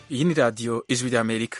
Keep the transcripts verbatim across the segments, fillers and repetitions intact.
Iyi ni radiyo ijwi ry'Amerika.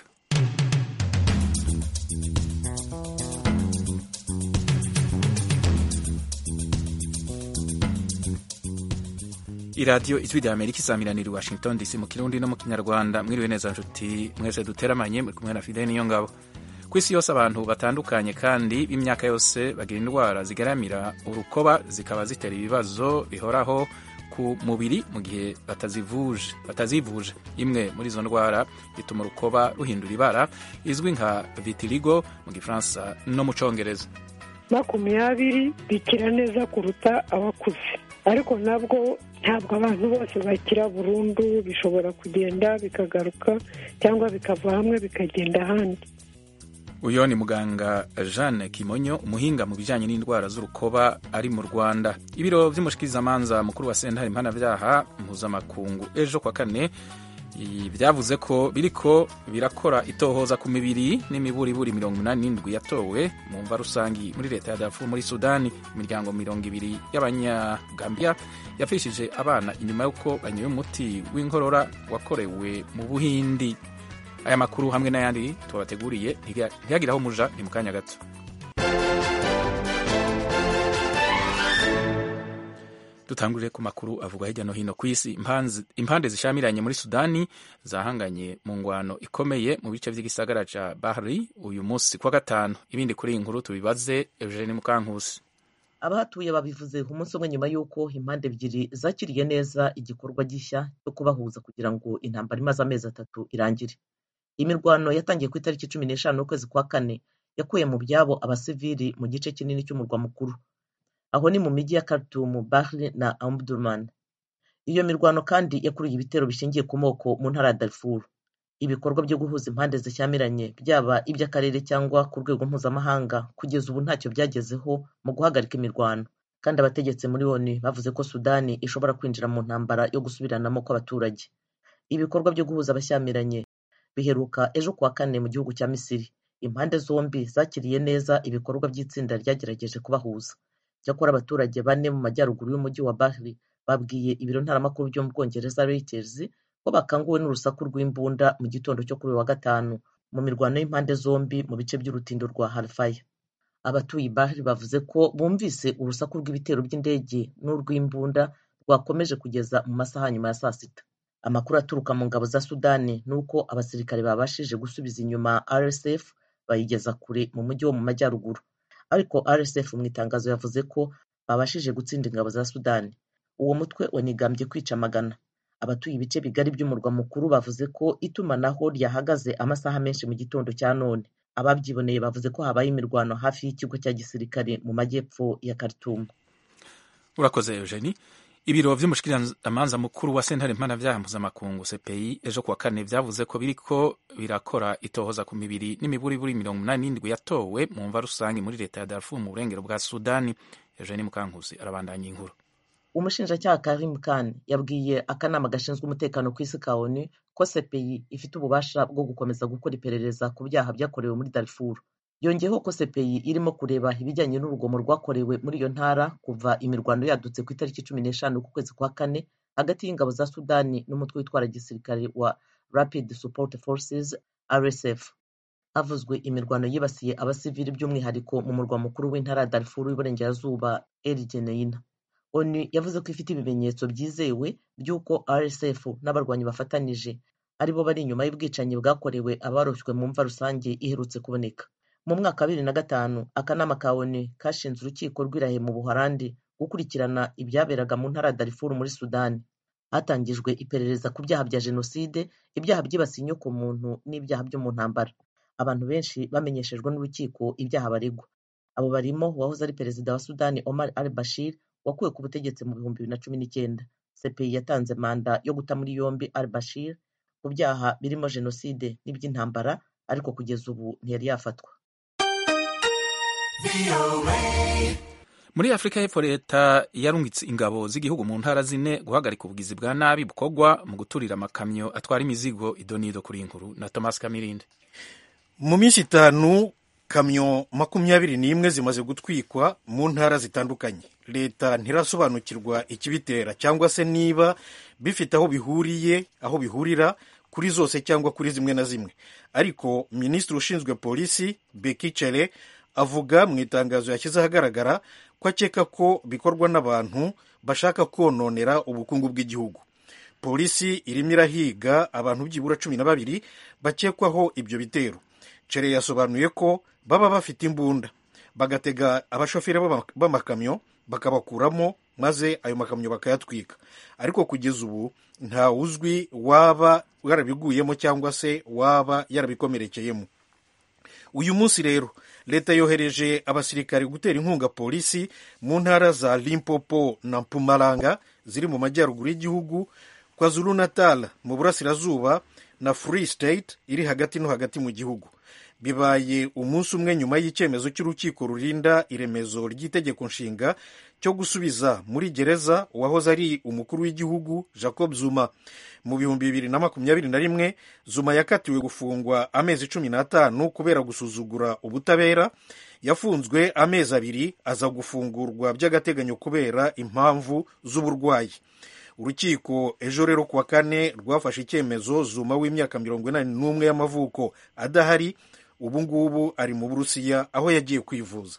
iradiyo ijwi ry'Amerika isamiranira i Washington D C mu Kirundi no mu Kinyarwanda. Mwiriwe neza nshuti mwese duteramanye, muri kumwe na Fidel Niyongabo. Ku isi yose abantu batandukanye kandi b'imyaka yose bagira indwara zigaramira urukoba zikaba zitera ibibazo bihoraho ku mubiri mu gihe batazivuje batazivuje imwe muri izo ndwara ituma urukoba ruhindura ibara izwi nka vitiligo mu Gifaransa no mu Congereza. makumyabiri bikira neza kuruta abakuze, ariko nabwo ntabwo abantu bose bakira burundu, bishobora kugenda bikagaruka cyangwa bikava hamwe bikagenda ahandi. Uyo ni muganga Jeanne Kimonyo, umuhinga mu bijyanye n'indwara z'urukoba ari mu Rwanda. Ibiro vy'umushikirizamanza mukuru wa sentare mpanavyaha mpuzamakungu ejo kwa kane vyavuze ko biriko birakora itohoza ku mibiri n'imiburiburi mirongo umunani n'indwi yatowe mu mva rusangi muri leta ya Darfur muri Sudani. Imiryango mirongo ibiri y'abanyagambia yapfishije abana inyuma y'uko banyoye umuti w'inkorora wakorewe mu Buhindi. Aya makuru hamwe n'ayandi tubateguriye ntihagire aho muja, ni mu kanya gato. Dutangurire ku makuru avugwa hirya no hino ku isi. Impande zishamiranye muri Sudani zahanganye mu ngwano ikomeye mu bice vy'igisagara ca Bahri uyu munsi kwa gatanu. Ibindi kuri iyi nkuru tubibaze Eugene Mukankusi. Abahatuye babivuze ku munsi umwe nyuma y'uko impande ebyiri zakiriye neza igikorwa gishya cyo kubahuza kugira ngo intambara imaze amezi atatu irangire. Imirwano yatangiye ku itariki cumi n'eshanu ukwezi kwa kane yakuye mu byabo abasivili mu gice kinini cy'umurwa mukuru. Aho ni mu mijyi ya Khartoum, Bahri na Omdurman. Iyo mirwano kandi yakuruye ibitero bishingiye ku moko mu ntara ya Darfur. Ibikorwa byo guhuza impande zishyamiranye byaba iby'akarere cyangwa ku rwego mpuzamahanga kugeza ubu ntacyo byagezeho mu guhagarika imirwano, kandi abategetsi muri O N U bavuze ko Sudani ishobora kwinjira mu ntambara yo gusubiranamo kw'abaturage. Ibikorwa byo guhuza abashyamiranye biheruka ejo kuwa kane mu gihugu cya Misiri. Impande zombi zakiriye neza ibikorwa by'itsinda ryagerageje kubahuza. Cyakora abaturage bane mu majyaruguru y'umujyi wa Bahri babwiye ibiro ntaramakuru byo mu Bwongereza Reuters ko bakanguwe n'urusaku rw'imbunda mu gitondo cyo kuri wa gatanu mu mirwano y'impande zombi mu bice by'urutindo rwa Halfaya. Abatuye Bahri bavuze ko bumvise urusaku rw'ibitero by'indege n'urw'imbunda rwakomeje kugeza mu masaha nyuma ya saa sita. Amakuru aturuka mu ngabo za Sudani nuko abasirikare babashije gusubiza inyuma R S F bayigeza kure mu mujyi wo mu majyaruguru, ariko R S F mu itangazo yavuze ko babashije gutsinda ingabo za Sudani. Uwo mutwe wanigambye kwica amagana. Abatuye ibice bigari by'umurwa mukuru bavuze ko itumanaho ryahagaze amasaha menshi mu gitondo cya none. Ababyiboneye bavuze ko habaye imirwano hafi y'ikigo cya gisirikare mu majyepfo ya Khartoum. Urakoze Eugenie. Ibiro vy'umushikirizamanza mukuru wa sentare mpanavyaha mpuzamakungu C P I ejo kuwa kane vyavuze ko biriko birakora itohoza ku mibiri n'imiburiburi mirongo umunani n'indwi yatowe mu mva rusangi muri leta ya Darfur mu burengero bwa Sudani. Eugenie Mukankusi arabandanya inkuru. Umushinjacyaha Karim Khan yabwiye akanama gashinzwe umutekano ku isi ka O N U ko C P I ifite ububasha bwo gukomeza gukora iperereza ku byaha byakorewe muri Darfur. Yongeyeho ko C P I irimo kureba ibijyanye n'urugomo rwakorewe muri iyo ntara kuva imirwano yadutse ku itariki cumi n'eshanu ku kwezi kwa kane hagati y'ingabo za Sudani n'umutwe witwara gisirikare wa Rapid Support Forces R S F. Havuzwe imirwano yibasiye abasivili by'umwihariko mu murwa mukuru w'intara ya Darfur y'Iburengerazuba El Geneina. O N U yavuze ko ifite ibimenyetso byizewe by'uko R S F n'abarwanyi bafatanije aribo bari inyuma y'ubwicanyi bwakorewe abaroshywe mu mva rusange iherutse kuboneka. Mu mwaka wa bibiri na gatanu akanama ka O N U kashinze urukiko rw'Irahe mu Buholandi gukurikirana ibyaberaga mu ntara ya Darfur muri Sudani. Hatangijwe iperereza ku byaha bya jenoside, ibyaha byibasiye inyokomuntu n'ibyaha byo mu ntambara. Abantu benshi bamenyeshejwe n'urukiko ibyaha baregwa. Abo barimo uwahoze ari perezida wa Sudani Omar al-Bashir wakuwe ku butegetsi mu bihumbi bibiri na cumi n'icyenda. C P I yatanze manda yo guta muri yombi al-Bashir ku byaha birimo jenoside n'iby'intambara, ariko kugeza ubu ntiyari yafatwa. Muri Afrika y'Epfo leta yarungitse ingabo z'igihugu mu ntara zine guhagarika ubugizi bwa nabi bukorwa mu guturira amakamyo atwara imizigo. Idonido kuri inkuru na Thomas Kamirinde. Mu minsi itanu kamyo makumyabiri n'imwe zimaze gutwikwa mu ntara zitandukanye. Leta ntirasobanukirwa ikibitera cyangwa se niba bifite aho bihuriye aho bihurira kuri zose cyangwa kuri zimwe na zimwe, ariko minisitiri ushinzwe polisi Becky Cele avuga mu itangazo yashyize ahagaragara ko akeka ko bikorwa n'abantu bashaka kononera ubukungu bw'igihugu. Polisi irimo irahiga abantu byibura cumi na babiri bakekwaho ibyo bitero. Cele yasobanuye ko baba bafite imbunda bagatega abashoferi b'amakamyo bakabakuramo maze ayo makamyo bakayatwika, ariko kugeza ubu nta uzwi waba yarabiguyemo cyangwa se waba yarabikomerekeyemo. Uyu munsi rero leta yohereje abasirikare gutera inkunga polisi mu ntara za Limpopo na Mpumalanga ziri mu majyaruguru y'igihugu, KwaZulu Natal mu burasirazuba na Free State iri hagati no hagati mu gihugu. Bibaye umunsi umwe nyuma y'icyemezo cy'urukiko rurinda iremezo ry'itegeko nshinga cyo gusubiza muri gereza uwahoze ari umukuru w'igihugu Jacob Zuma. Mu bihumbi bibiri na makumyabiri na rimwe Zuma yakatiwe gufungwa amezi cumi n'atanu kubera gusuzugura ubutabera. Yafunzwe amezi abiri aza gufungurwa by'agateganyo kubera impamvu z'uburwayi. Urukiko ejo rero kuwa kane rwafashe icyemezo Zuma w'imyaka mirongo inani n'umwe y'amavuko adahari. Ubu ngubu ari mu Burusiya aho yagiye kwivuza.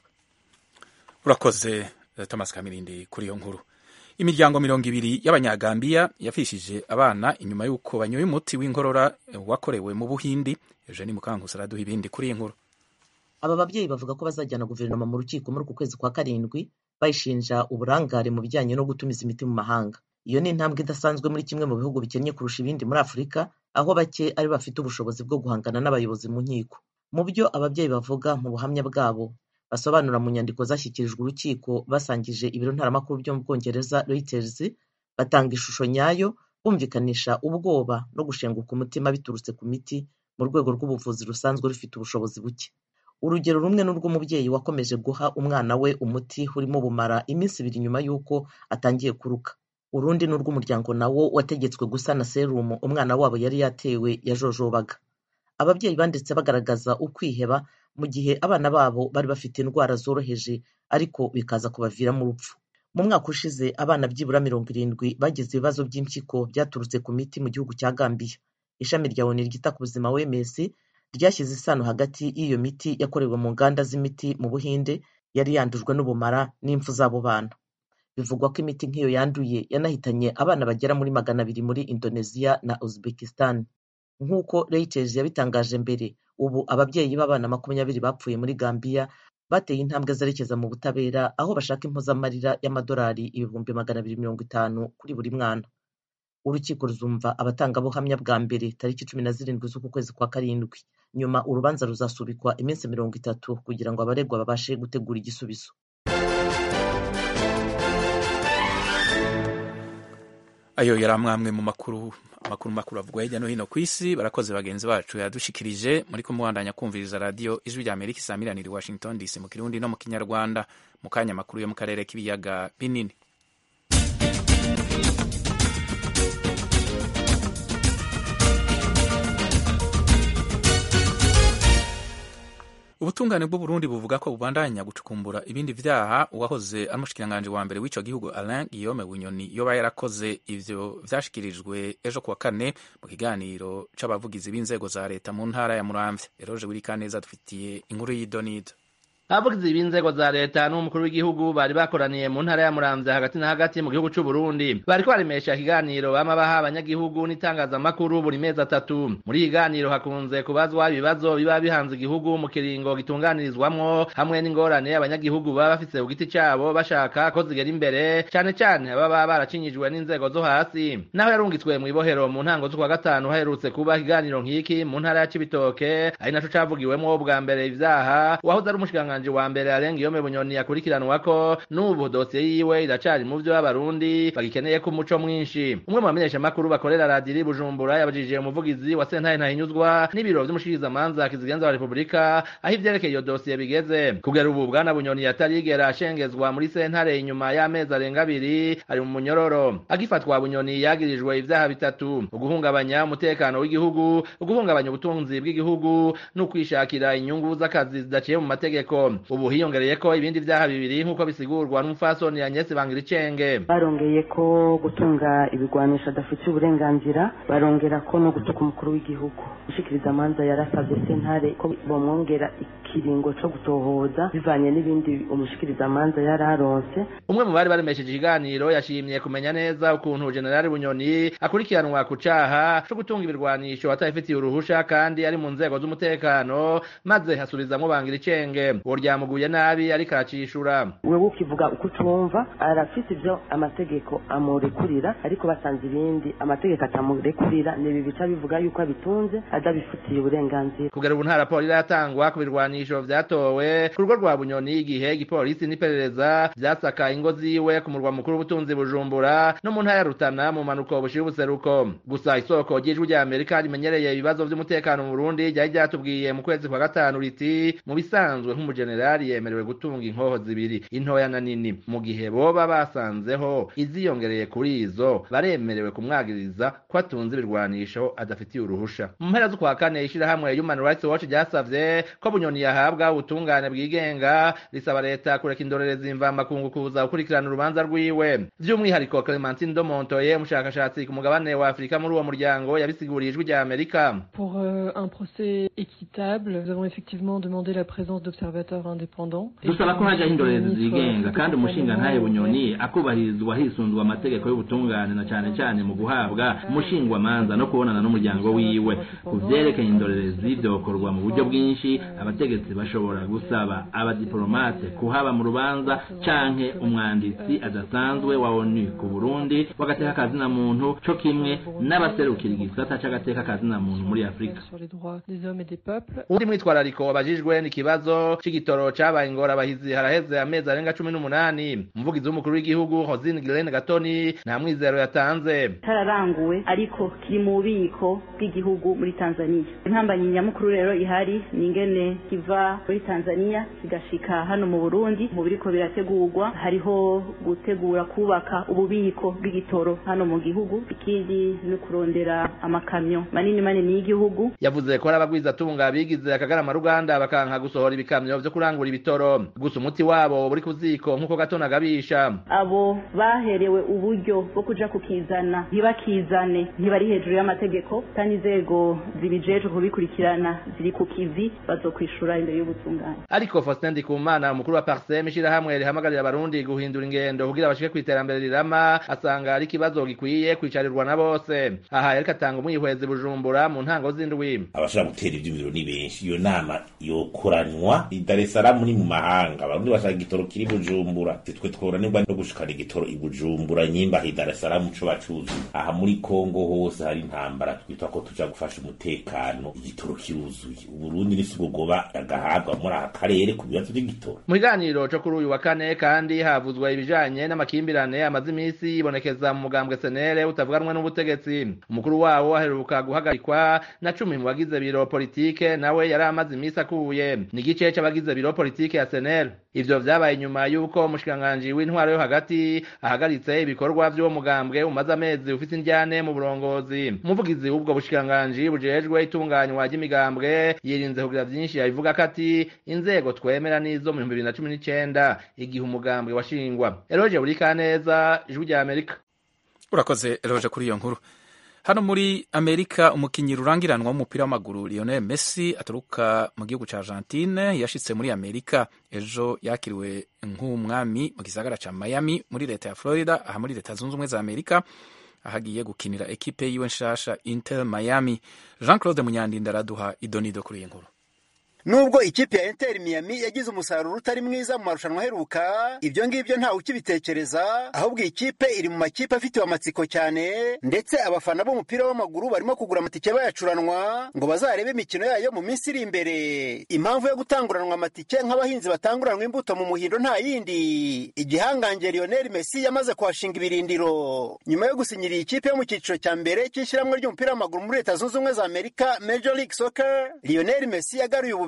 Urakoze Thomas Kamirindi kuri iyo nkuru. Imiryango mirongo ibiri y'Abanyagambiya yafishije abana inyuma y'uko banyoye umuti w'inkorora wakorewe mu Buhindi. Eugenie Mukankusi araduha ibindi kuri iyi nkuru. Aba babyeyi bavuga ko bazajyana guverinoma mu rukiko muri uku kwezi kwa karindwi bayishinja uburangare mu bijyanye no gutumiza imiti mu mahanga. Iyo ni intambwe idasanzwe muri kimwe mu bihugu bikennye kurusha ibindi muri Afurika, aho bake ari bafite ubushobozi bwo guhangana n'abayobozi mu nkiko. Mu byo ababyeyi bavuga mu buhamya bwabo basobanura mu nyandiko zashyikirijwe urukiko basangije ibiro ntaramakuru byo mu Bwongereza Reuters, batanga ishusho nyayo bumvikanisha ubwoba no gushenguka umutima biturutse ku miti mu rwego rw'ubuvuzi rusanzwe rufite ubushobozi buke. Urugero rumwe n'urw'umubyeyi wakomeje guha umwana we umuti urimo bumara iminsi ibiri nyuma y'uko atangiye kuruka. Urundi n'urw'umuryango nawo wategetswe gusana serumu umwana wabo yari yatewe yajojobaga. Ababyeyi banditse bagaragaza ukwiheba mu gihe abana babo bari bafite indwara zoroheje ariko bikaza kubaviramo urupfu. Mu mwaka ushize abana byibura mirongo irindwi bagize ibibazo by'impyiko byaturutse ku miti mu gihugu cya Gambiya. Ishami rya O N U ryita ku buzima O M S ryashyize isano hagati y'iyo miti yakorewe mu nganda z'imiti mu Buhinde yari yandujwe n'ubumara n'impfu z'abo bana. Bivugwa ko imiti nk'iyo yanduye yanahitanye abana bagera muri magana abiri muri Indonesia na Uzbekistan. Nk'uko Reuters yabitangaje mbere, ubu ababyeyi b'abana makumyabiri bapfuye muri Gambiya bateye intambwe zerekeza mu butabera aho bashaka impozamarira y'amadolari ibihumbi magana abiri mirongo itanu kuri buri mwana. Urukiko ruzumva abatangabuhamya bwa mbere tariki cumi na zirindwi z'uku kwezi kwa karindwi. Nyuma urubanza ruzasubikwa iminsi mirongo itatu kugira ngo abaregwa babashe gutegura igisubizo. Ayo yari amwe mu makuru amakuru makuru avugwa hirya no hino ku isi. Barakoze bagenzi bacu yadushikirije muri kumubandanya kumviriza radio Ijwi rya Amerika isamirani Washington D C mu Kirundi no mu Kinyarwanda. Mu kanya makuru yo mu karere k'ibiyaga binini. Ubutungane bw'u Burundi buvuga ko bubandanya gucukumbura ibindi vyaha uwahoze ari umushikiranganji wa mbere w'ico gihugu Alain Guillaume Bunyoni yoba yarakoze. Ivyo vyashikirijwe ejo kuwa kane mu kiganiro c'abavugizi b'inzego za leta mu ntara ya Muramvya. Eroje Burikaneza dufitiye inkuru y'idonido. Abavugizi b'inzego za leta n'umukuru w'igihugu bari bakoraniye mu ntara ya Muramvya hagati na hagati mu gihugu c'u Burundi. Bariko baremesha ikiganiro bama baha abanyagihugu n'itangazamakuru buri mezi atatu. Muri ikiganiro hakunze kubazwa ibibazo biba bihanze igihugu mu kiringo gitunganirizwamwo hamwe n'ingorane abanyagihugu baba bafise ku giti cabo bashaka ko zigera imbere, cane cane baba baracinyijwe n'inzego zo hasi. Naho yarungitswe mu ibohero mu ntango z'ukwa gatanu haherutse kuba ikiganiro nk'iki mu ntara ya Cibitoke, ari naco cavugiwemwo bwa mbere ivyaha uwahoze ari umushikiranganji wa mbere Alain Guillaume Bunyoni yakurikiranwako. N'ubu dosiye yiwe iracari mu vyo abarundi bagikeneye ko umuco mwinshi. Umwe mu bamenyesha makuru bakorera radio Bujumbura yabajije umuvugizi wa sentare Ntahinyuzwa n'ibiro vy'umushikirizamanza kizigenza wa Republika aho ivyerekeye iyo dosiye bigeze. Kugera ubu bwana Bunyoni yatarigera ashengezwa muri sentare inyuma y'amezi arenga abiri ari mu munyororo. Agifatwa Bunyoni yagirijwe ivyaha bitatu: uguhungabanya umutekano w'igihugu, uguhungabanya ubutunzi bw'igihugu no kwishakira inyungu z'akazi zidaciye mu mategeko. ivyo ubu hiyongereye ko ibindi vyaha bibiri nk'uko bisigurwa n'umufasoni Agnes Bangiricenge. Barongeye ko gutunga ibigwanisha adafite uburenganzira, barongera ko no gutuka umukuru w'igihugu. Ushikiriza amanza yarasavye sentare ko bomwongera ikiringo co gutohoza bivanye n'ibindi umushikiriza amanza yararonse. Umwe mu bari baremesheje ikiganiro yashimye kumenya neza ukuntu General Bunyoni akurikiranwa ku caha co gutunga ibirwanisho atayifitiye uruhusha kandi ari mu nzego z'umutekano, maze hasubizamwo Bangiricenge uwo ryamuguye nabi ariko aracishura. Wewe ukivuga uko utumva arafite ivyo amategeko amurekurira, ariko basanze ibindi amategeko atamurekurira nibi bica bivuga yuko abitunze adabifitiye uburenganzira. Kugera ubu nta raporo iratangwa ku birwanisho vyatowe ku rugo rwa Bunyoni igihe igipolisi n'iperereza vyasaka ingo ziwe ku murwa mukuru w'ubutunzi Bujumbura no mu ntara ya Rutana mu manuko bushira ubuseruko. Gusa isoko ry'ijwi rya Amerika rimenyereye ibibazo vy'umutekano mu Burundi ryari ryatubwiye mu kwezi kwa gatanu riti mu bisanzwe nk'umujenerali yemerewe gutunga inkoho zibiri, intoya na nini, mu gihe boba basanzeho iziyongereye kuri izo baremerewe kumwagiriza ko atunze ibirwanisho adafitiye uruhusha. Mu mpera z'ukwa kane ishirahamwe Human Rights Watch ryasavye ko Bunyoni yahabwa ubutungane bwigenga, risaba leta kureka indorerezi imvamakungu kuza gukurikirana urubanza rwiwe. Vy'umwihariko Clementine Domontoye umushakashatsi ku mugabane wa Afrika muri uwo muryango yabisiguriye ijwi rya Amerika. Pour euh, un procès équitable, nous avons effectivement demandé la présence d'observateurs indépendants. Dusaba ko haja indorerezi zigenga kandi umushinga ntaye Bunyoni akubahirizwa hisunzwe amategeko y'ubutungane na cyane cyane mu guhabwa umushingwa manza no kubonana n'umuryango wiwe. Kuvyerekeye indorerezi byokorwa mu buryo bwinshi, abategetsi bashobora gusaba abadiplomate kuhaba mu rubanza canke umwanditsi adasanzwe wa ONU ku Burundi wagateka kazina muntu co kimwe n'abaserukira igisata c'agateka kazina muntu muri Afrika. Undi mwitwarariko wabajijwe n'ikibazo c'igitoro cabaye ingora bahizi haraheze amezi arenga cumi n'umunani. Umuvugizi w'umukuru w'igihugu Hosine Guilaine Gatoni nta mwizero yatanze. Tararanguwe ariko kiri mu bubiko bw'igihugu muri Tanzania. Intambanyi nyamukuru rero ihari ningene kiva muri Tanzania kigashika hano mu Burundi, mu biriko birategurwa hariho gutegura kubaka ububiko bw'igitoro hano mu gihugu, ikindi no kurondera amakamyo manini manini y'igihugu. Yavuze ko arabagwiza tunga bigize akagarama Ruganda bakanka gusohora ibikamyo vyo kurangura ibitoro, gusa umuti wabo buri kuziko nkuko Gatona gabisha. Abo baherewe uburyo bwo kuja kukizana ntibakizane, ntibari hejuru y'amategeko kandi inzego zibijeje kubikurikirana ziri ku kivi bazokwishura imbere y'ubutungane. Ariko Faustin Ndikumana umukuru wa Parsem ishirahamwe rihamagarira abarundi guhindura ingendo kugira bashike kwiterambere rirama, asanga ari kibazo gikwiye kwicarirwa na bose. Aha yariko atanga umwihwezi Bujumbura mu ntango z'indwi. Abashaka gutera ivyumviro ni benshi, iyo nama yokoranwa i Dar es Salaam ni mu mahanga, abarundi bashaka igitoro kiri Bujumbura, twe tworanirwa no gushikana igitoro i Bujumbura nyimba i Dar es Salaam co bacuzi. Aha muri Kongo hose hari intambara twitwa ko tuja gufasha umutekano, igitoro kiruzuye. Uburundi nisugogoba agahabwa muri akarere ku bibazo by'igitoro. Mu kiganiro cyo kuri uyu wa kane kandi havuzwe ibijanye n'amakimbirane amaze imisi yibonekeza mu mugambwe S N L utavuganwa n'ubutegetsi. Umukuru wawo aheruka guhagarikwa na cumi mu bagize biro politike, nawe yari amaze imisi akuye. Ni gice c'abagize biro politike ya S N L. Ivyo vyabaye nyuma yuko umushikanganje w'intwaro yo hagati ahagaritse ibikorwa vy'uwo mugambwe umaze amezi ufite indyane mu burongozi. Umuvugizi w'ubwo bushikanganje bujejwe itunganywa ry'imigambwe yirinze kugira vyinshi yabivuga kati inzego twemera nizo mu bibiri na cumi n'icenda igihe umugambwe washingwa. Eroje Burikaneza, Ijwi rya Amerika. Urakoze Eroje kuri iyo nkuru. Hano muri Amerika umukinyi rurangiranwa w'umupira w'amaguru Lionel Messi aturuka mu gihugu ca Argentine yashitse muri Amerika. Ejo yakiriwe nk'umwami mu gisagara ca Miami muri leta ya Florida, aha muri leta zunze ubumwe za Amerika, ahagiye gukinira ekipe yiwe nshasha Inter Miami. Jean-Claude Munyandinda araduha idonido kuri iyi nkuru. Nubwo ikipe ya Inter Miami yagize umusaruro utari mwiza mu marushanwa aheruka, ibyo ngibyo nta ukibitekereza, ahubwo ikipe iri mu makipe afitiwe amatsiko cyane, ndetse abafana b'umupira w'amaguru barimo kugura amatike bayacuranwa ngo bazarebe imikino yayo mu minsi iri imbere. Impamvu yo gutanguranwa amatike nk'abahinzi batanguranwa imbuto mu muhindo nta yindi, igihangange Lionel Messi yamaze kuhashinga ibirindiro nyuma yo gusinyira ikipe yo mu cyiciro cya mbere cy'ishyirahamwe ry'umupira w'amaguru muri leta zunze ubumwe za Amerika, Major League Soccer. Lionel Messi yagaruye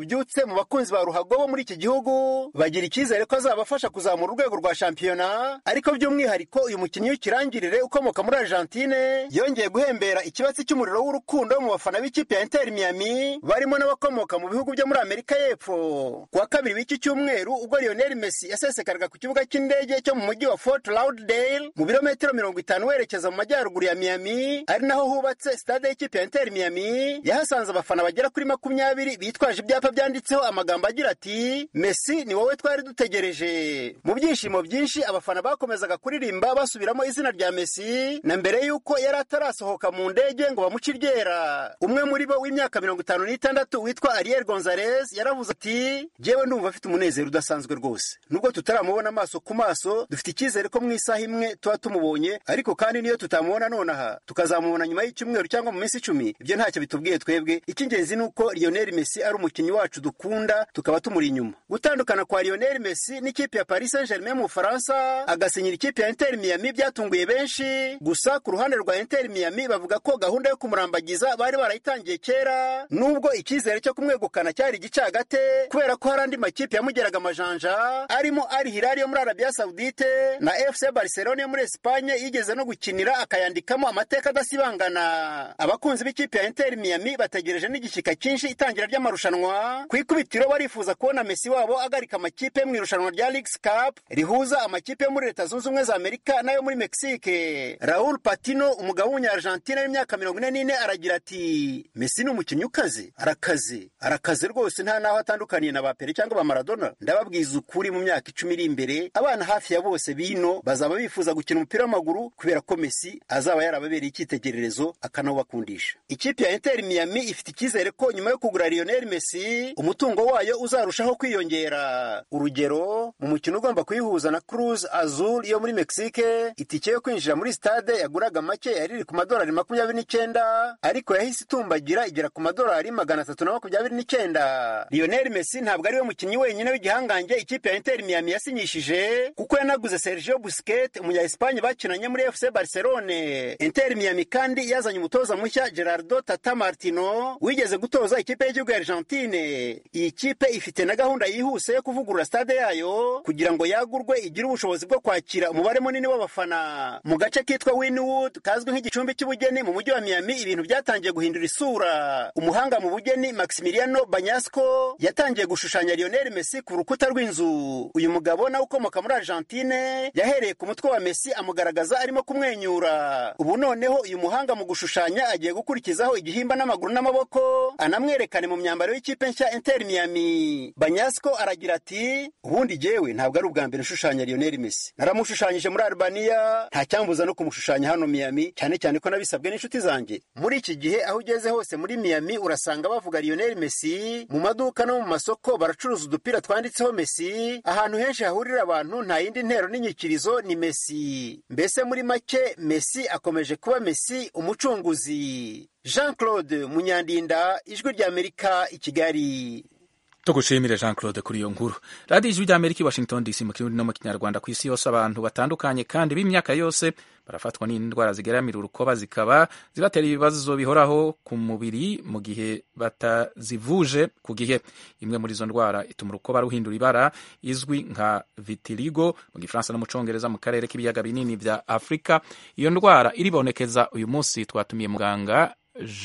bubyutse mu bakunzi ba ruhago bo muri iki gihugu, bagira icyizere ko azabafasha kuzamura urwego rwa shampiyona, ariko by'umwihariko uyu mukinnyi w'ikirangirire ukomoka muri Argentine yongeye guhembera ikibatsi cy'umuriro w'urukundo mu bafana b'ikipe ya Inter Miami barimo n'abakomoka mu bihugu byo muri Amerika y'Epfo. Kuwa kabiri w'iki cyumweru ubwo Lionel Messi yasesekaga ku kibuga cy'indege cyo mu mujyi wa Fort Lauderdale mu birometero mirongo itanu werekeza mu majyaruguru ya Miami, ari naho hubatse stade y'ikipe ya Inter Miami, yahasanze abafana bagera kuri makumyabiri bitwaje ibyapa byanditseho amagambo agira ati Messi ni wowe twari dutegereje. Mu byishimo byinshi abafana bakomezaga kuririmba basubiramo izina rya Messi na mbere yuko yari atarasohoka mu ndege ngo bamuce iryera. Umwe muri bo w'imyaka mirongo itanu n'itandatu witwa Ariel Gonzalez yaravuze ati jewe ndumva afite umunezero udasanzwe rwose, nubwo tutaramubona amaso ku maso dufite icyizere ko mu isaha imwe tuba tumubonye, ariko kandi niyo tutamubona nonaha tukazamubona nyuma y'icyumweru cyangwa mu minsi icumi, ibyo ntacyo bitubwiye twebwe. Icy'ingenzi ni uko Lionel Messi ari umukinnyi wacu dukunda tukaba tumuri inyuma. Gutandukana kwa Lionel Messi n'ikipe ya Paris Saint-Germain mu Faransa agasinyira ikipe ya Inter Miami byatunguye benshi, gusa ku ruhande rwa Inter Miami bavuga ko gahunda yo kumurambagiza bari barayitangiye kera, nubwo icyizere cyo kumwegukana cyari gicagate kubera ko hari andi makipe yamugeraga amajanja arimo Al Hilal yo muri Arabia Saudite na F C Barcelona yo muri Espagne yigeze no gukinira akayandikamo amateka adasibangana. Abakunzi b'ikipe ya Inter Miami bategereje n'igishyika cyinshi itangira ry'amarushanwa, ku ikubitiro barifuza kubona Messi wabo agarika amakipe mu irushanwa rya Leagues Cup rihuza amakipe yo muri Leta Zunze Ubumwe za Amerika nayo muri Mexique. Raúl Patino, umugabo w'umunya-Argentina w'imyaka mirongo ine n'ine, aragira ati Messi ni umukinnyi ukaze, arakaze arakaze rwose, nta naho atandukaniye na ba Pele cyangwa ba Maradona. Ndababwiza ukuri, mu myaka icumi iri imbere abana hafi ya bose bino bazaba bifuza gukina umupira w'amaguru kubera ko Messi azaba yarababereye icyitegererezo akanawubakundisha. Ikipe ya Inter Miami ifite icyizere ko nyuma yo kugura Lionel Messi umutungo wayo uzarushaho kwiyongera. Urugero, mu mukino ugomba kuyihuza na Cruz Azul yo muri Mexique, itike yo kwinjira muri stade yaguraga make yari iri ku madolari makumyabiri n'icyenda, ariko yahise itumbagira igera ku madolari magana atatu na makumyabiri n'icyenda. Lionel Messi ntabwo ari we mukinnyi wenyine w'igihangange ikipe ya Inter Miami yasinyishije, kuko yanaguze Sergio Busquets, umunya-Espagne bakinanye muri F C Barcelona. Inter Miami kandi yazanye umutoza mushya Gerardo Tata Martino wigeze gutoza ikipe y'igihugu ya Argentine. Iyi kipe ifite na gahunda yihuse yo kuvugurura stade yayo kugira ngo yagurwe igire ubushobozi bwo kwakira umubare munini w'abafana. Mu gace kitwa Wynwood kazwi nk'igicumbi cy'ubugeni mu mujyi wa Miami, ibintu byatangiye guhindura isura. Umuhanga mu bugeni Maximiliano Bañasco yatangiye gushushanya Lionel Messi ku rukuta rw'inzu. Uyu mugabo nawe ukomoka muri Argentine yahereye ku mutwe wa Messi amugaragaza arimo kumwenyura. Ubu noneho uyu muhanga mu gushushanya agiye gukurikizaho igihimba n'amaguru n'amaboko anamwerekane mu myambaro y'ikipe nshya Inter Miami. Bañasco aragira ati ubundi jewe ntabwo ari ubwa mbere nshushanya Lionel Messi, naramushushanyije muri Albania, nta cyambuza no kumushushanya hano Miami, cyane cyane ko nabisabwe n'inshuti zanjye. Muri iki gihe aho ugeze hose muri Miami urasanga bavuga Lionel Messi, mu maduka no mu masoko baracuruza udupira twanditseho Messi, ahantu henshi hahurira abantu nta yindi ntero n'inyikirizo ni Messi. Mbese muri make Messi akomeje kuba Messi umucunguzi. Jean Claude Munyandinda, Ijwi ry'Amerika, i Kigali. Tugushimire Jean Claude kuri iyo nkuru. Radio Ijwi ry'Amerika i Washington D C mu kirundi no mu kinyarwanda. Ku isi yose abantu batandukanye kandi b'imyaka yose barafatwa n'indwara zigeramira urukoba, zikaba zibatera ibibazo bihoraho ku mubiri mu gihe batazivuje ku gihe. Imwe muri izo ndwara ituma urukoba ruhindura ibara, izwi nka vitiligo mu Gifaransa no mu Congereza mu karere k'ibiyaga binini bya Afrika. Iyo ndwara iribonekeza uyu munsi twatumiye muganga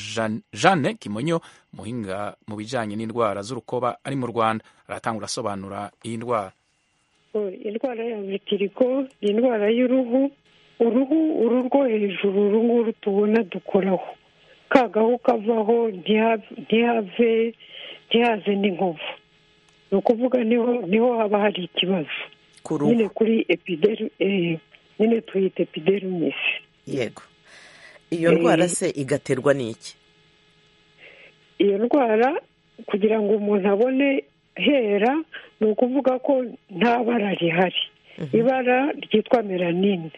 Jeanne Kimonyo, muhinga mu bijyanye n'indwara z'urukoba ari mu Rwanda. Aratanga urasobanura iyi ndwara. Indwara ya vitiligo ni indwara y'uruhu, uruhu uru rwo hejuru, uru nguru tubona dukoraho, kagahu kavaho ntihave ntihaze n'inkovu. Ni ukuvuga niho niho haba hari ikibazo nyine kuri epidermis, nyine tuyita epidermis. Yego. Iyo ndwara se igaterwa n'iki? Iyo ndwara kugira ngo umuntu abone hera ni ukuvuga ko nta bara rihari. Ibara ryitwa melanine.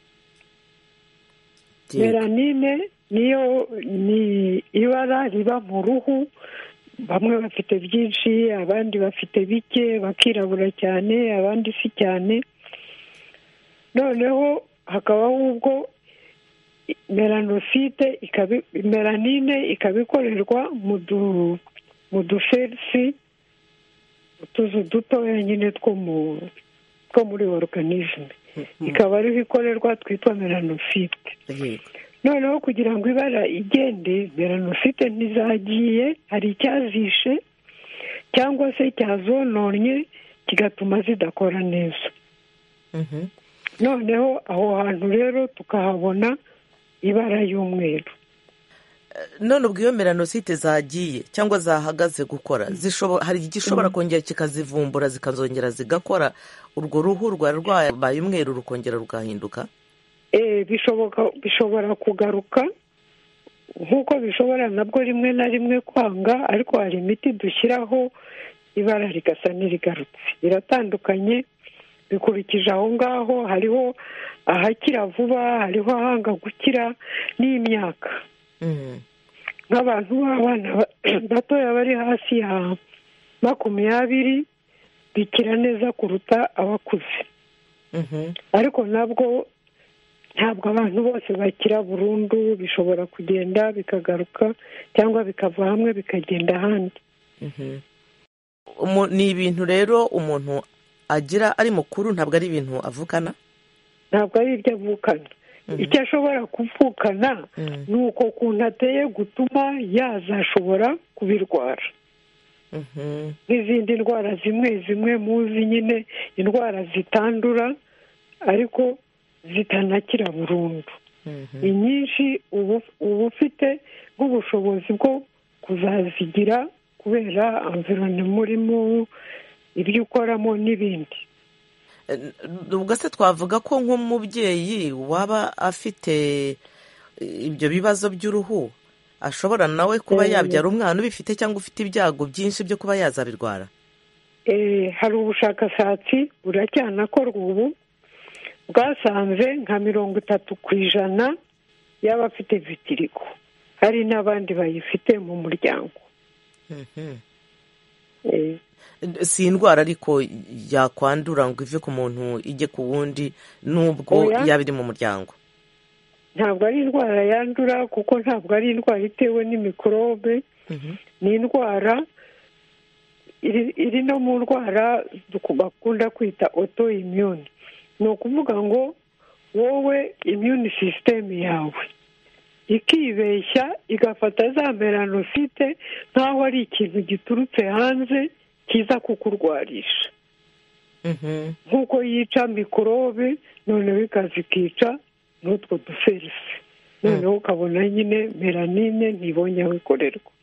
Melanine niyo ni ibara riba mu ruhu, bamwe bafite byinshi abandi bafite bike, bakirabura cyane abandi si cyane. Noneho hakabaho ubwo melanofite, melanine ikabikorerwa mu du mu dufersi utuzu dutoya nyine two mu two muri organisme ikaba ariho ikorerwa twitwa melanosite. Noneho kugira ngo ibara igende, melanosite ntizagiye, hari icyazishe cyangwa se cyazononye kigatuma zidakora neza. Noneho aho hantu rero tukahabona ibara y'umweru. None ubwo iyo melanosite zagiye cyangwa zahagaze gukora, hari igishobora kongera kikazivumbura zikazongera zigakora, urwo ruhu rwari rwabaye umweru rukongera rugahinduka? Eh, bishoboka bishobora kugaruka nk'uko bishobora nabwo rimwe na rimwe kwanga, ariko hari imiti dushyiraho ibara rigasa n'irigarutse. Biratandukanye bikurikije aho ngaho, hariho ahakira vuba, hariho ahanga gukira n'imyaka. Nk'abantu b'abana batoya bari hasi ya makumyabiri bikira neza kuruta abakuze. Ariko nabwo ntabwo abantu bose bakira burundu, bishobora kugenda bikagaruka cyangwa bikava hamwe bikagenda ahandi. Ni ibintu rero umuntu agira ari mukuru, ntabwo ari ibintu avukana? Ntabwo ari ibyo avukana. Icyo ashobora kuvukana ni uko ukuntu ateye gutuma yazashobora kubirwara. N'izindi ndwara zimwe zimwe muzi nyine, indwara zitandura ariko zitanakira burundu. Inyinshi uba ufite nk'ubushobozi bwo kuzazigira kubera environnement urimo, ibyo ukoramo n'ibindi. Ubwo se twavuga ko nk'umubyeyi waba afite ibyo bibazo by'uruhu ashobora nawe kuba yabyara umwana ubifite cyangwa ufite ibyago byinshi byo kuba yazabirwara? Hari ubushakashatsi buracyanakorwa ubu bwasanze nka mirongo itatu ku ijana y'abafite vitiligo hari n'abandi bayifite mu muryango. Si indwara ariko yakwandura ngo ive ku muntu ijye ku wundi nubwo yaba iri mu muryango? Ntabwo ari indwara yandura kuko ntabwo ari indwara itewe n'imikorobe. Ni indwara iri no mu ndwara bakunda kwita auto immune. Ni ukuvuga ngo wowe immune system yawe ikibeshya igafata za melanosite nk'aho ari ikintu giturutse hanze kiza kukurwarisha. Nk'uko yica mikorobe noneho ikazikica n'utwo duserisi, noneho ukabona nyine melanine ntibonye aho ikorerwa.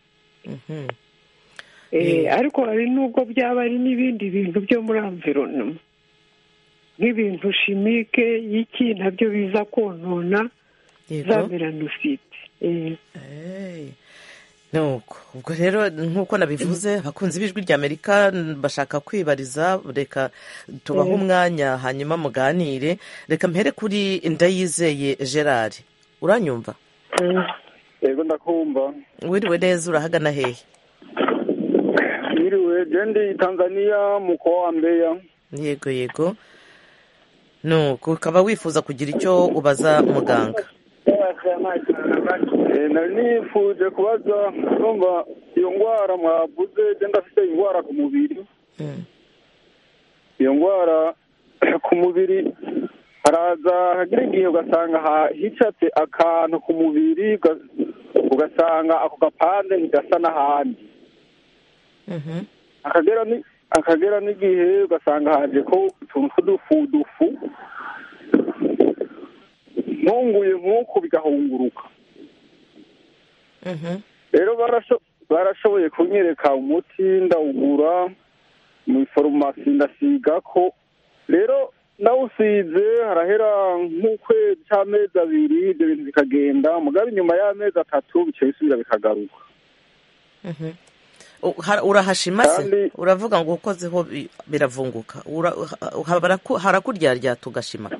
Ariko hari n'ubwo byaba ari n'ibindi bintu byo muri environnement nk'ibintu chimique y'iki nabyo biza konona za melanosite. Nuko ubwo rero nk'uko nabivuze abakunzi b'ijwi ry'Amerika bashaka kwibariza, reka tubaho umwanya hanyuma muganire. Reka mpere kuri Ndayizeye Gerard, uranyumva? Yego ndakumva. Wiriwe neza, urahagana hehe? Wiriwe jendi Tanzania mukoa wa Mbeya. Yego yego. Nuko ukaba wifuza kugira icyo ubaza muganga? Nari nifuje kubaza numva iyo ndwara mwavuze, genda afite indwara ku mubiri. Iyo ndwara ku mubiri haraza hagira igihe ugasanga hicatse akantu ku mubiri, ugasanga ako gapande ntigasa n'ahandi. akagera ni akagera n'igihe ugasanga haje ko utuntu tw'udufu dufu ntunguye nk'uko bigahunguruka. Rero barashoboye kunyereka umuti ndawugura mu farumasi ndasiga ko, rero nawusize harahera nk'ukwezi cy'amezi abiri ibyo bintu bikagenda, mugabe inyuma y'amezi atatu bice bisubira bikagaruka. Urahashima se? Uravuga ngo ukozeho biravunguka, harakuryarya tugashima?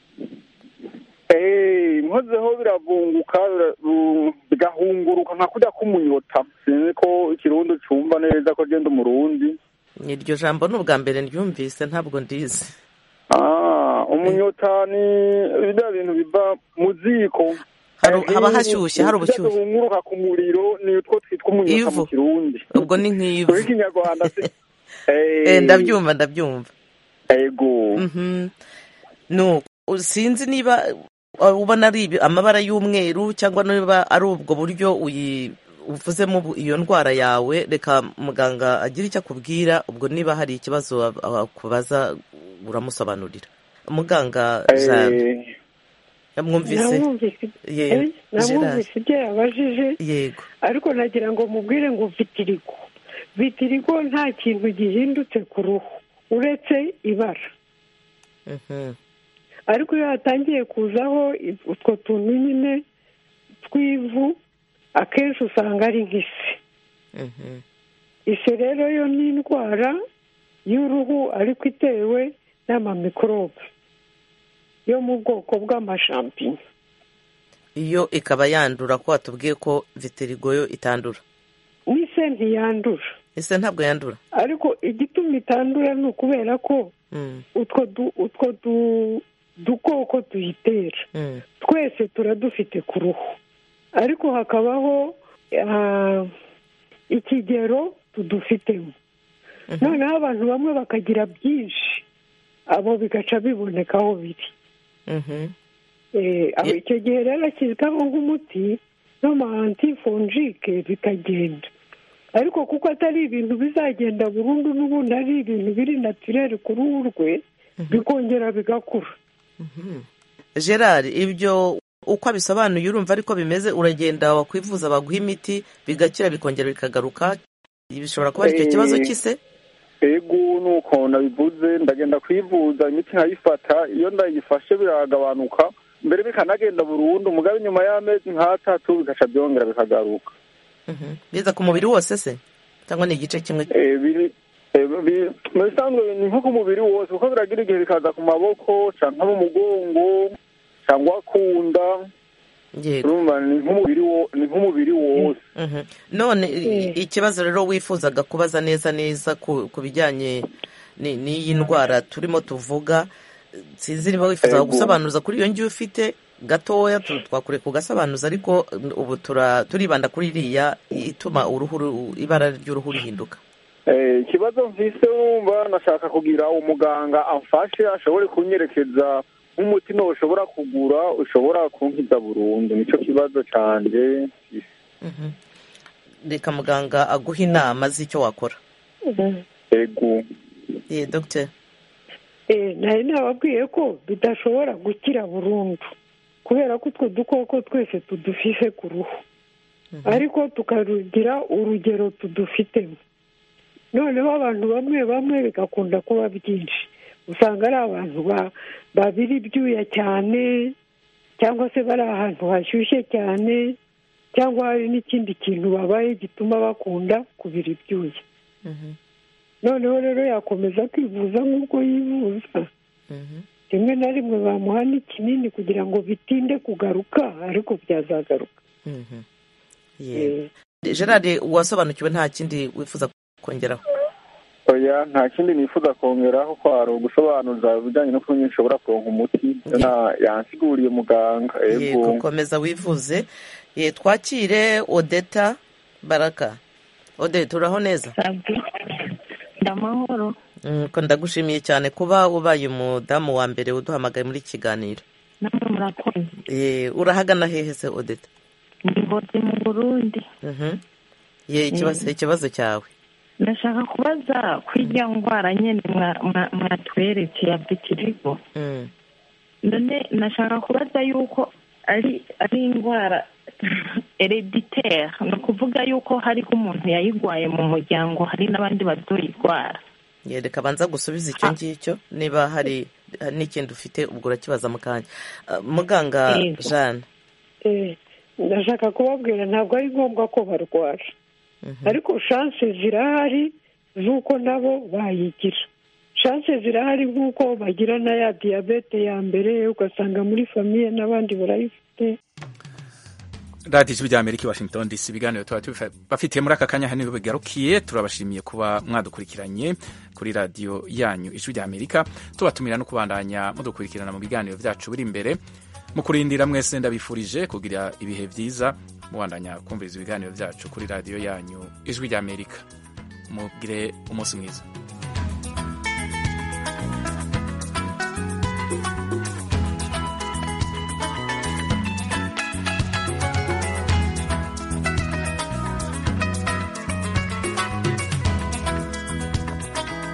Eh, nkozeho biravunguka bigahunguruka nka kujya kumunyota. Sinzi ko ikirundo cyumva neza ko genda umurundi. Iryo jambo n'ubwa mbere ndyumvise, ntabwo ndizi. Ah, umunyota ni bida bintu biba muziko. Haba hashyushye, hari ubushyuhe. Bihunguruka ku muriro ni utwo twitwa umunyota mu kirundi. Ubwo ni nk'ivu. Kuri Kinyarwanda se ndabyumva ndabyumva yego no sinzi niba ubona ari amabara y'umweru cyangwa niba ari ubwo buryo uvuzemo iyo ndwara yawe. Reka muganga agira icyo akubwira, ubwo niba hari ikibazo akubaza uramusobanurira. Muganga Jeanne mwumvise namwumvise ibyo yabajije, yego, ariko nagira ngo mubwire ngo vitirigo vitirigo nta kintu gihindutse ku ruhu uretse ibara. Ariko iyo hatangiye kuzaho utwo tuntu nyine tw'ivu, akenshi usanga ari nk'isi. Isi rero yo ni indwara y'uruhu ariko itewe n'amamikorobe yo mu bwoko bw'amashampinyo. Iyo ikaba yandura, ko watubwiye ko vitirigo yo itandura. N'ise ntiyandura. Ise ntabwo yandura, ariko igituma itandura ni ukubera ko utwo utwo dukoko tuyitera twese turadufite ku ruhu, ariko hakabaho ikigero tudufitemo. Noneho abantu bamwe bakagira byinshi, abo bigaca biboneka aho biri. Icyo gihe rero ashyirwaho nk'umuti n'amaantifonjike bikagenda, ariko kuko atari ibintu bizagenda burundu, n'ubundi ari ibintu biri naturere ku ruhu rwe, bikongera bigakura. Gerard, ibyo uko abisobanuye urumva ariko bimeze? Uragenda wakwivuza baguha imiti bigakira bikongera bikagaruka? Bishobora kuba ari icyo kibazo cy'ise? Ego nuko nabivuze, ndagenda kwivuza imiti nkayifata, iyo ndayifashe biragabanuka, mbere bikanagenda burundu, mugabe nyuma y'amezi nk'atatu bigaca byongera bikagaruka. Biza ku mubiri wose se cyangwa ni igice kimwe? Mu bisanzwe ni nko ku mubiri wose, kuko biragira igihe bikaza ku maboko cyangwa mu mugongo cyangwa ku nda. Urumva ni nk'umubiri wose. None ikibazo rero wifuzaga kubaza neza neza ku bijyanye n'iyi ndwara turimo tuvuga, sinzi niba wifuzaga gusobanuza kuri iyo ngiyo ufite gatoya, twakure kugasobanuza, ariko ubu turibanda kuri iriya ituma uruhu, ibara ry'uruhu rihinduka. Ikibazo mvise wumva nashaka kugira umuganga amfashe ashobore kunyerekeza nk'umuti no ushobora kugura ushobora kunkiza burundu, nicyo kibazo cyanjye. Reka muganga aguha inama z'icyo wakora. Ego. Eh, Docteur. Eh, nari nababwiye ko bidashobora gukira burundu, kubera ko utwo dukoko twese tudufise ku ruhu, ariko tukarugira urugero tudufitemo. Noneho abantu bamwe bamwe bigakunda kuba byinshi, usanga ari abantu babiri ibyuya cyane, cyangwa se bari ahantu hashyushye cyane, cyangwa hari n'ikindi kintu babaye gituma bakunda kubira ibyuya. Noneho rero yakomeza kwivuza nk'uko yivuza, rimwe na rimwe bamuha n'ikinini kugira ngo bitinde kugaruka, ariko byazagaruka. Gerard, wasobanukiwe, nta kindi wifuza kongeraho? Oya, nta kindi nifuza kongeraho, ko ari ugusobanuza ibijyanye no kuba nshobora kuronka umuti yansiguriye muganga. Yego, komeza wivuze. Twakire Odeta Baraka. Odeta, uraho neza? Ndamahoro. Ko ndagushimiye cyane kuba ubaye umudamu wa mbere uduhamagaye muri kiganiro. Namwe murakoze. Eh, urahagana hehe se Odeta? Ngozi mu Burundi. Mhm. Ye, ikibazo ikibazo cyawe. Ndashaka kubaza kwirya ndwara nyene mwatweretse ya vitiligo. Mm. None nashaka kubaza yuko ari ari indwara hereditaire, no kuvuga yuko hari umuntu yayigwaye mu muryango, hari n'abandi bazoyigwara. Yereka banza gusubiza icyo ngicyo, niba hari n'ikindi ufite ubwo urakibaza mu kanya. Muganga Jeanne. Eh, ndashaka kubabwira ntabwo ari ngombwa ko barwara, ariko chance zirahari z'uko nabo bayigira. Chance zirahari nk'uko bagira na ya diabete ya mbere, ugasanga muri famiye n'abandi barayifite. radiyo ijwi ry'Amerika, Washington D C. Ibiganiro tuba bafitiye muri aka kanya hano bigarukiye. Turabashimiye kuba mwadukurikiranye kuri radiyo yanyu ijwi ry'Amerika, tubatumira no kubandanya mudukurikirana mu biganiro byacu biri imbere. Mu kurindira mwese ndabifurije kugira ibihe byiza, mubandanya kumviriza ibiganiro byacu kuri radiyo yanyu ijwi ry'Amerika. mugire umunsi mwiza.